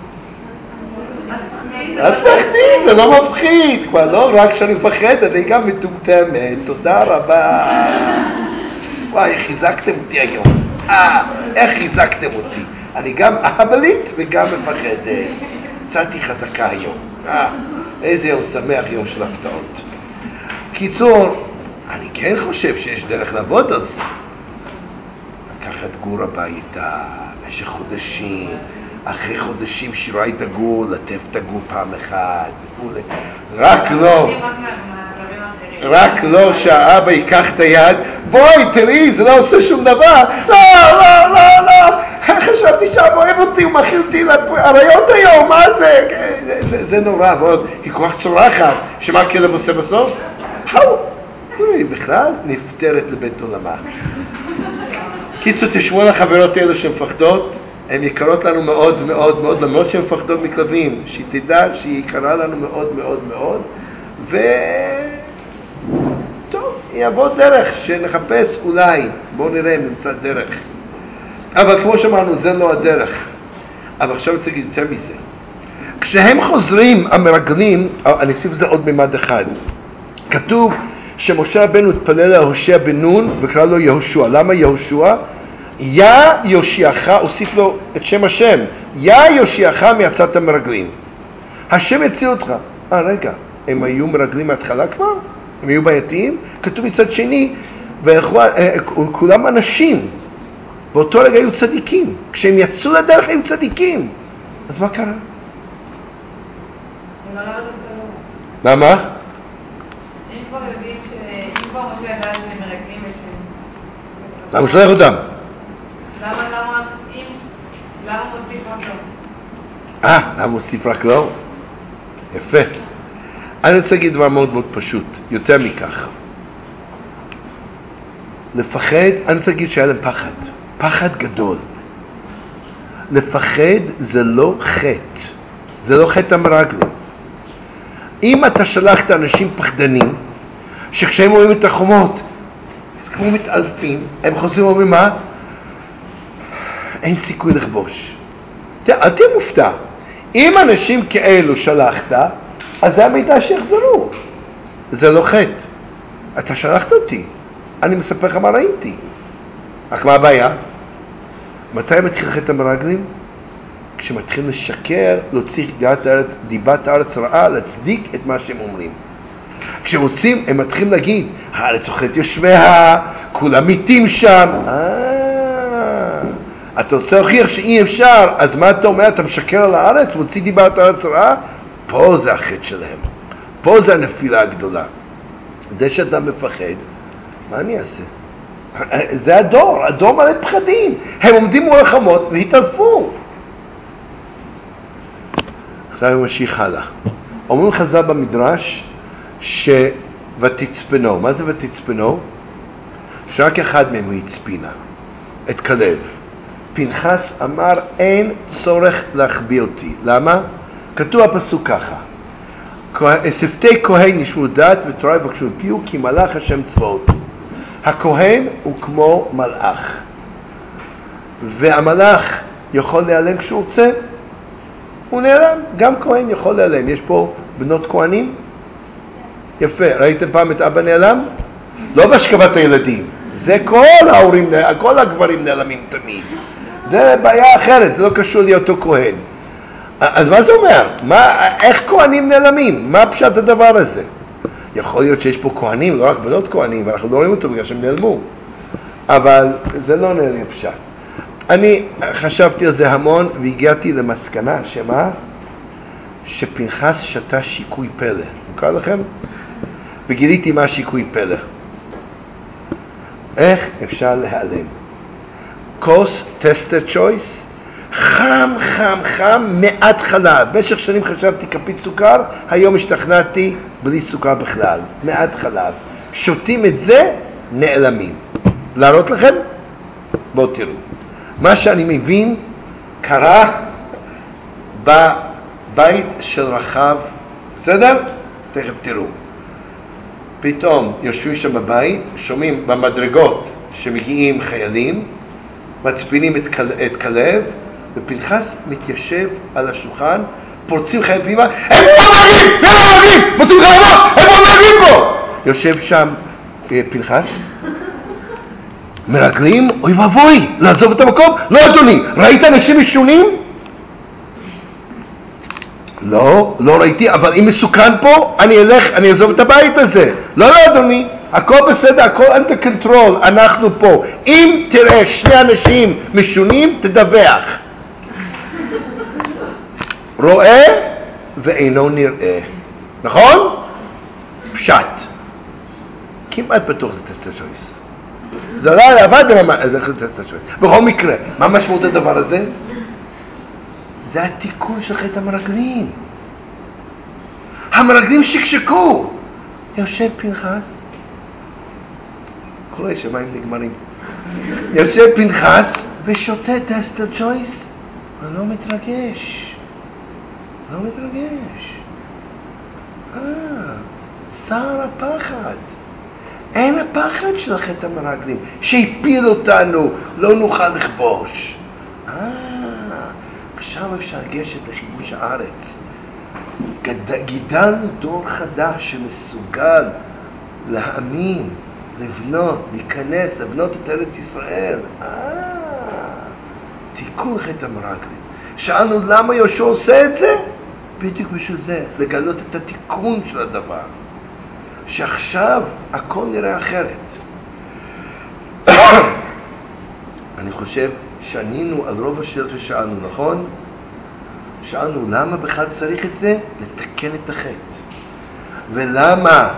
אל תפחדי, זה לא מפחיד. כבר לא רק שאני מפחד, אני גם מטומטמת. תודה רבה. וואי, חיזקתם אותי היום. איך חיזקתם אותי? אני גם אהבלית וגם מפחדת. צאתי חזקה היום. איזה יום שמח, יום של הפתעות. קיצור, אני כן חושב שיש דרך לעבוד על זה. לקחת גור הביתה, במשך חודשים, אחרי חודשים שירה את הגור, לטף את הגור פעם אחת וכו'. רק לא שהאבא ייקח את היד, בואי תראי, זה לא עושה שום דבר. לא, לא, לא, לא. חשבתי שאבא אוהב אותי, הוא מכיל אותי לעריות היום, מה זה? זה נורא, ועוד היא כל כך צורחת, שמה הכלב עושה בסוף? בכלל נפטרת לבית עולמה. קיצור, תשמעו על החברות האלו שמפחדות, הן יקרות לנו מאוד מאוד מאוד, למרות שהן מפחדות מכלבים, שהיא תדע שהיא יקרה לנו מאוד מאוד מאוד, טוב, יעבוד דרך, שנחפש אולי, בואו נראה אם נמצא דרך. אבל כמו שאמרנו, זה לא הדרך. אבל עכשיו אני רוצה להגיד יותר מזה. כשהם חוזרים, המרגלים, אני אוסיף לזה עוד ממד אחד. כתוב שמשה רבנו התפלל להושע בן נון וקרא לו יהושע. למה יהושע? יא יושיעך, הוסיף לו את שם השם. יא יושיעך מעצת המרגלים. השם יציל אותך. רגע, הם היו מרגלים מההתחלה כבר? הם היו בעייתיים? כתוב מצד שני, וכולם אנשים. באותו רגע היו צדיקים. כשהם יצאו לדרך היו צדיקים. אז מה קרה? למה? אם כבר יודעים אם כבר משה ידע שהם מרגלים ושהם... למה הוא שולח אותם? למה הוא מוסיף רק לא? למה הוא מוסיף רק לא? יפה. אני רוצה להגיד דבר מאוד מאוד פשוט, יותר מכך. לפחד, אני רוצה להגיד שהיה להם פחד. פחד גדול. לפחד זה לא חטא. זה לא חטא המרגלים. אם אתה שלחת אנשים פחדנים, שכשהם רואים את החומות, כמו מתעלפים, הם חוזרים ואומרים מה? אין סיכוי לכבוש. אל תהיה מופתע. אם אנשים כאלו שלחת, אז זה המידע שיחזרו. זה לא חטא. אתה שלחת אותי. אני מספר לך מה ראיתי. רק מה הבעיה? מתי מתחיל חטא המרגלים? כשמתחילים לשקר, להוציא דיבת הארץ רעה, להצדיק את מה שהם אומרים. כשרוצים, הם מתחילים להגיד, הארץ אוכלת יושביה, כולם מתים שם. אתה רוצה להוכיח שאי אפשר, אז מה אתה אומר? אתה משקר על הארץ, מוציא דיבת הארץ רעה? פה זה החטא שלהם. פה זה הנפילה הגדולה. זה שאתה מפחד, מה אני אעשה? זה הדור מלא פחדים. הם עומדים מול החומות והתעלפו. עכשיו אני ממשיך הלאה. אומרים חז"ל במדרש ותצפנו. מה זה ותצפנו? שרק אחד מהם הוא הצפינה, את כלב. פנחס אמר אין צורך להחביא אותי. למה? כתוב הפסוק ככה. שפתי כהן ישמעו דת ותורה יבקשו מפיהו כי מלאך השם צבאות. הכהן הוא כמו מלאך. והמלאך יכול להיעלם כשהוא רוצה. הוא נעלם. גם כהן יכול להיעלם. יש פה בנות כהנים? יפה. ראיתם פעם את אבא נעלם? לא בהשכבת הילדים. זה כל ההורים, כל הגברים נעלמים תמיד. זה בעיה אחרת. זה לא קשור להיות אותו כהן. אז מה זה אומר? איך כהנים נעלמים? מה פשט הדבר הזה? יכול להיות שיש פה כהנים, לא רק בנות כהנים, ואנחנו לא רואים אותו בגלל שהם נעלמו. אבל זה לא נראה לי פשט. אני חשבתי על זה המון והגעתי למסקנה שמה? שפנחס שתה שיקוי פלא. מוכר לכם? וגיליתי מה שיקוי פלא. איך אפשר להיעלם? כוס טסטר צ'ויס, חם, מעט חלב. במשך שנים חשבתי כפית סוכר, היום השתכנעתי בלי סוכר בכלל. מעט חלב. שותים את זה, נעלמים. להראות לכם? בואו תראו. מה שאני מבין קרה בבית של רחב. בסדר? תכף תראו. פתאום יושבים שם בבית, שומעים במדרגות שמגיעים חיילים, מצפינים את כלב, ופנחס מתיישב על השולחן, פורצים חיילים פנימה, הם מרגלים! מוצאים חיילות! הם מרגלים פה! יושב שם פנחס, מרגלים? אוי ואבוי, לעזוב את המקום? לא אדוני, ראית אנשים משונים? לא ראיתי, אבל אם מסוכן פה, אני אעזוב את הבית הזה. לא אדוני, הכל בסדר, הכל under control, אנחנו פה. אם תראה שני אנשים משונים, תדווח. רואה ואינו נראה. נכון? פשט. כמעט בטוח זה טסטר צ'ויס. זה לא עבד, זה טסטר צ'ויס. בכל מקרה, מה משמעות הדבר הזה? זה התיקון של חטא המרגלים. המרגלים שקשקו. יושב פנחס, כל השמיים נגמרים. יושב פנחס ושותה טסטר צ'ויס ולא מתרגש. לא מתרגש. שר הפחד. אין הפחד של חטא המרגלים שהפיל אותנו, לא נוכל לכבוש. עכשיו אפשר לגשת לכיבוש הארץ. גידלנו דור חדש שמסוגל להאמין, לבנות, להיכנס, לבנות את ארץ ישראל. תיקון חטא המרגלים. שאלנו למה יהושע עושה את זה? בדיוק בשביל זה, לגלות את התיקון של הדבר. שעכשיו הכל נראה אחרת. אני חושב שענינו על רוב השאלות ששאלנו, נכון? שאלנו למה בכלל צריך את זה? לתקן את החטא. ולמה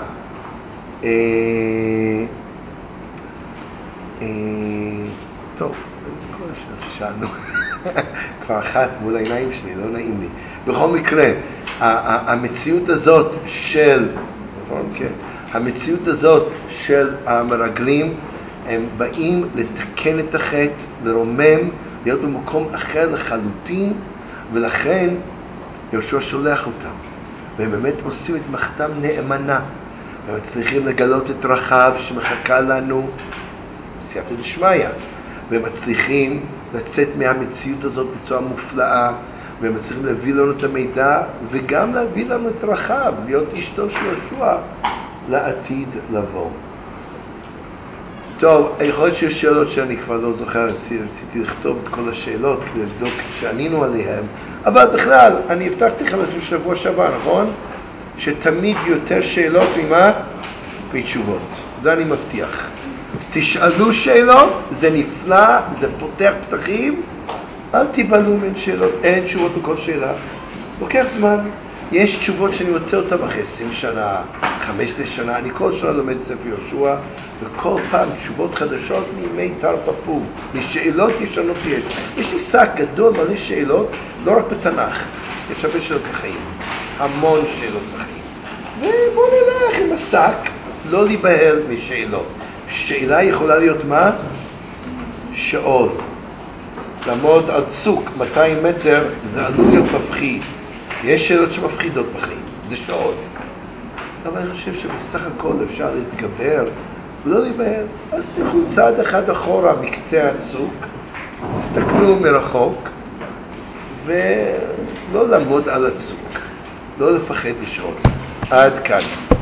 טוב, כל השאלות ששאלנו כבר אחת מול העיניים שלי, לא נעים לי. בכל מקרה, המציאות הזאת של המציאות הזאת של המרגלים, הם באים לתקן את החטא, לרומם, להיות במקום אחר לחלוטין, ולכן יהושע שולח אותם. והם באמת עושים את מחתם נאמנה. הם מצליחים לגלות את רחב שמחכה לנו, סייעתא דשמיא. והם מצליחים לצאת מהמציאות הזאת בצורה מופלאה, והם מצליחים להביא לנו את המידע, וגם להביא לנו את רחב, להיות אשתו של יהושע לעתיד לבוא. טוב, יכול להיות שיש שאלות שאני כבר לא זוכר, רציתי לכתוב את כל השאלות כדי לבדוק שענינו עליהן, אבל בכלל, אני הבטחתי לכם בשבוע שעבר, נכון? שתמיד יותר שאלות ממה? מתשובות. זה אני מבטיח. תשאלו שאלות, זה נפלא, זה פותח פתחים, אל תיבלו מן שאלות, אין תשובות לכל שאלה. לוקח זמן. יש תשובות שאני רוצה אותן אחרי 20 שנה, 15 שנה, אני כל שנה לומד ספר יהושע, וכל פעם תשובות חדשות מימי תרפפו, משאלות ישנות יש. יש לי שק גדול מלא שאלות, לא רק בתנ"ך, יש הרבה שאלות בחיים, המון שאלות בחיים. ובואו נלך עם השק, לא להיבהל משאלות. שאלה יכולה להיות מה? שאול. לעמוד על צוק 200 מטר זה עלול להיות מפחיד. יש שאלות שמפחידות בחיים, זה שאול. אבל אני חושב שבסך הכל אפשר להתגבר ולא להיבהל. אז תלכו צעד אחד אחורה מקצה הצוק, תסתכלו מרחוק ולא לעמוד על הצוק, לא לפחד לשאול. עד כאן.